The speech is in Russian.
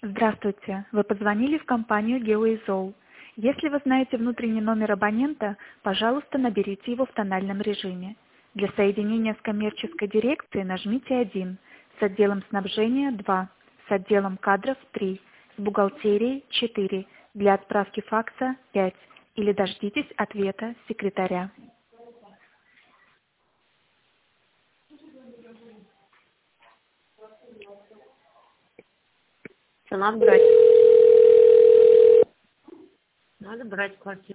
Здравствуйте, вы позвонили в компанию GeoISOL. Если вы знаете внутренний номер абонента, пожалуйста, наберите его в тональном режиме. Для соединения с коммерческой дирекцией нажмите 1, с отделом снабжения 2, с отделом кадров 3, с бухгалтерией 4, для отправки факса 5 или дождитесь ответа секретаря. Что надо брать? Надо брать квартиру.